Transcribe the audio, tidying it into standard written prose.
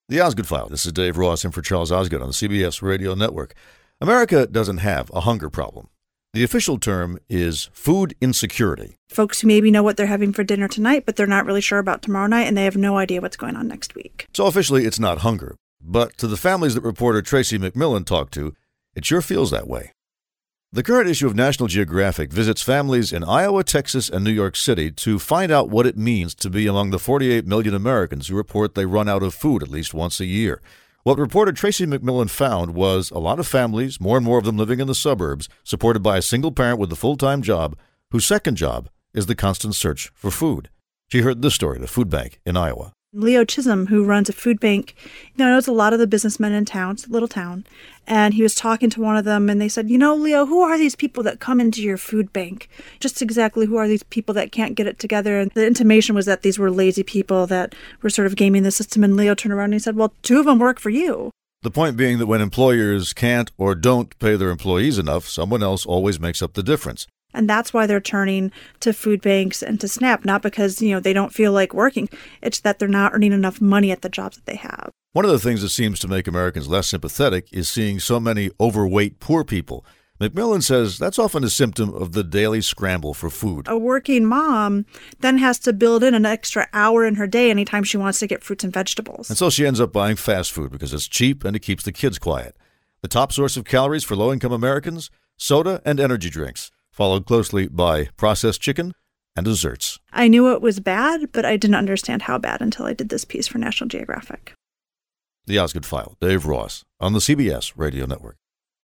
The Osgood File. This is Dave Ross in for Charles Osgood on the CBS Radio Network. America doesn't have a hunger problem. The official term is food insecurity. Folks who maybe know what they're having for dinner tonight, but they're not really sure about tomorrow night, and they have no idea what's going on next week. So officially, it's not hunger. But to the families that reporter Tracy McMillan talked to, it sure feels that way. The current issue of National Geographic visits families in Iowa, Texas, and New York City to find out what it means to be among the 48 million Americans who report they run out of food at least once a year. What reporter Tracy McMillan found was a lot of families, more and more of them living in the suburbs, supported by a single parent with a full-time job, whose second job is the constant search for food. She heard this story, the food bank in Iowa. Leo Chisholm, who runs a food bank, knows a lot of the businessmen in town. It's a little town. And he was talking to one of them, and they said, Leo, who are these people that come into your food bank? Just exactly who are these people that can't get it together? And the intimation was that these were lazy people that were sort of gaming the system. And Leo turned around and he said, well, 2 of them work for you. The point being that when employers can't or don't pay their employees enough, someone else always makes up the difference. And that's why they're turning to food banks and to SNAP, not because, they don't feel like working. It's that they're not earning enough money at the jobs that they have. One of the things that seems to make Americans less sympathetic is seeing so many overweight poor people. McMillan says that's often a symptom of the daily scramble for food. A working mom then has to build in an extra hour in her day anytime she wants to get fruits and vegetables. And so she ends up buying fast food because it's cheap and it keeps the kids quiet. The top source of calories for low-income Americans? Soda and energy drinks, followed closely by processed chicken and desserts. I knew it was bad, but I didn't understand how bad until I did this piece for National Geographic. The Osgood File, Dave Ross, on the CBS Radio Network.